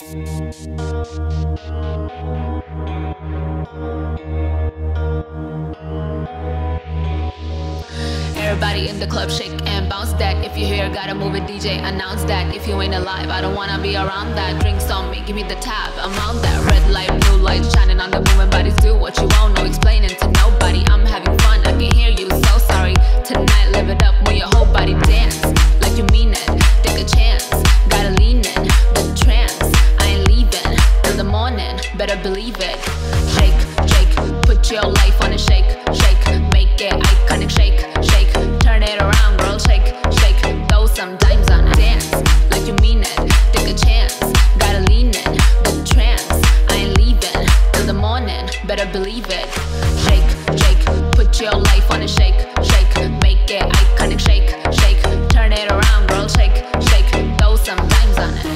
Everybody in the club, shake and bounce that. If you're here, gotta move it, DJ, announce that. If you ain't alive, I don't wanna be around that. Drinks on me, give me the tab, I'm on that. Red light, blue light, shining on the moving bodies. Do what you want, no explaining to nobody. I'm having fun, I can hear you, so sorry. Tonight, live it up, move your whole body, dance like you mean it. Take a chance, gotta lean in, the trance. I ain't leaving till the morning, better believe it. Shake, shake, put your life on a shake, shake. Make it iconic, shake, shake. Turn it around, girl, shake, shake. Throw some dimes on it, dance like you mean it. Take a chance, gotta lean in, the trance. I ain't leaving till the morning, better believe it. Shake, shake, put your life on a shake, shake. Make it iconic, shake, shake. Turn it around, girl, shake, shake. Throw some dimes on it.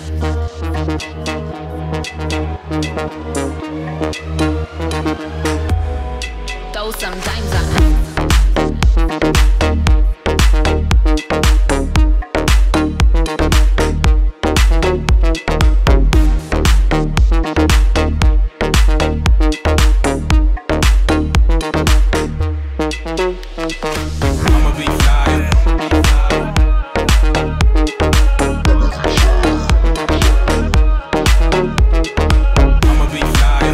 Throw some dimes on it. I'ma be flying. I'ma be flying.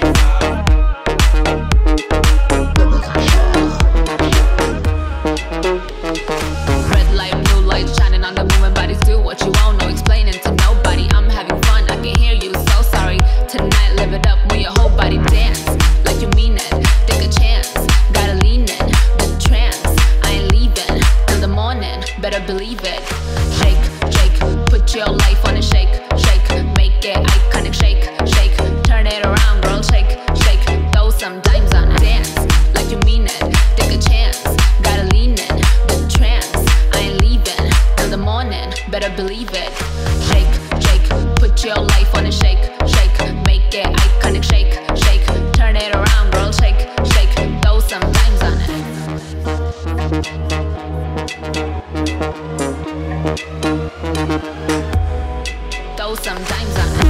Red light, blue light, shining on the moving bodies. Do what you want, no explaining to nobody. I'm having fun, I can hear you, so sorry. Tonight, live it up, move your whole body, dance like you mean it. Take a chance, gotta lean in, the trance. I ain't leaving till the morning, better believe it. Shake, shake, put your life on a shake, shake. Make it iconic, shake, shake. Turn it around, girl, shake, shake. Throw some dimes on it, dance like you mean it. Take a chance, gotta lean in, the trance. I ain't leaving till the morning, better believe it. Shake, shake, put your life on a shake, shake. Make it iconic, shake, shake. Turn it around, girl, shake, shake. Throw some dimes on it. Throw some dimes on it.